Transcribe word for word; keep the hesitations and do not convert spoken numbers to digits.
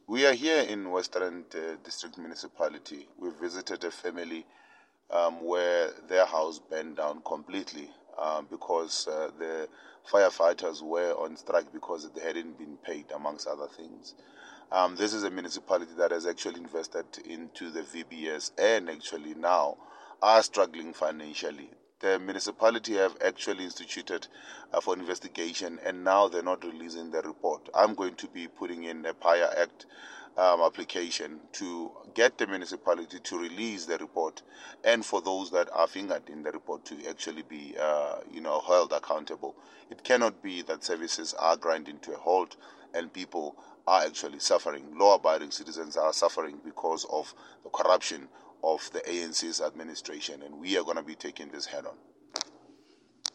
We are here in Western uh, District Municipality. We visited a family um, where their house burned down completely um, because uh, the firefighters were on strike because they hadn't been paid, amongst other things. Um, this is a municipality that has actually invested into the V B S and actually now are struggling financially. The municipality have actually instituted uh, for investigation, and now they're not releasing the report. I'm going to be putting in a P I A Act um, application to get the municipality to release the report, and for those that are fingered in the report to actually be, uh, you know, held accountable. It cannot be that services are grinding to a halt and people are actually suffering. Law-abiding citizens are suffering because of the corruption of the A N C's administration, and we are going to be taking this head on.